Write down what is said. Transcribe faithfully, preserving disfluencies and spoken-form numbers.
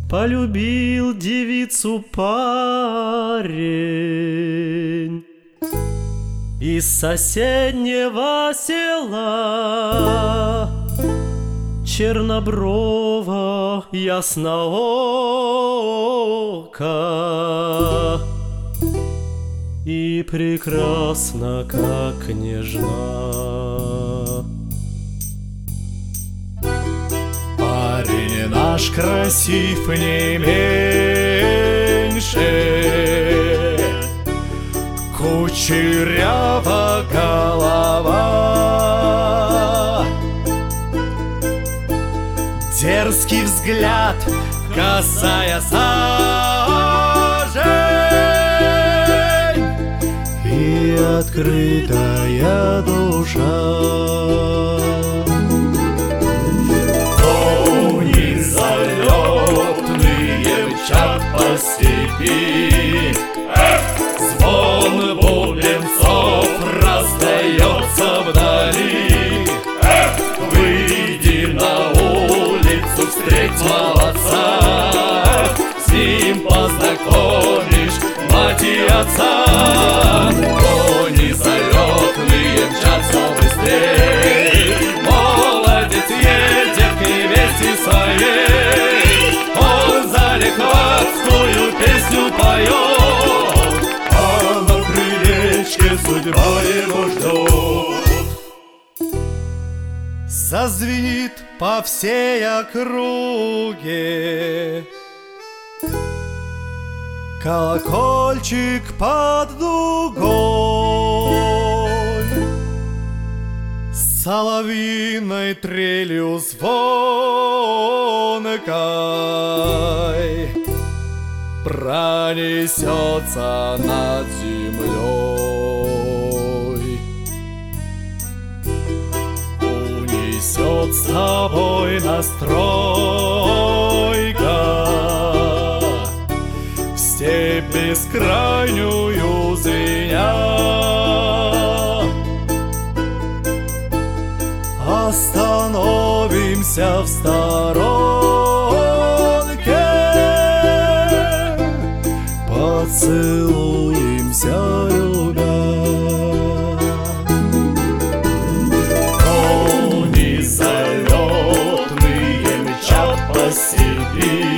Полюбил девицу парень из соседнего села, черноброва, ясноока и прекрасна, как нежна. Парень наш красив не меньше, кучерява голова, дерзкий взгляд, косая сажень и открытая душа. Кони залетные мчат по степи, звон бубенцов раздается вдали. Выйди на улицу, встреть молодца, с ним познакомишь мать и отца. Кони залетные мчатся быстрей, молодец едет к невесте своей. Он залихватскую песню поет, а на крылечке судьба его ждет. Зазвенит по всей округе колокольчик под дугой, с соловьиной трелью звонкой пронесется над землей. Унесет с тобой настройка в степь бескрайнюю звеня. Остановимся в сторонке, поцелуемся, любя. Кони залетные мчат по степи,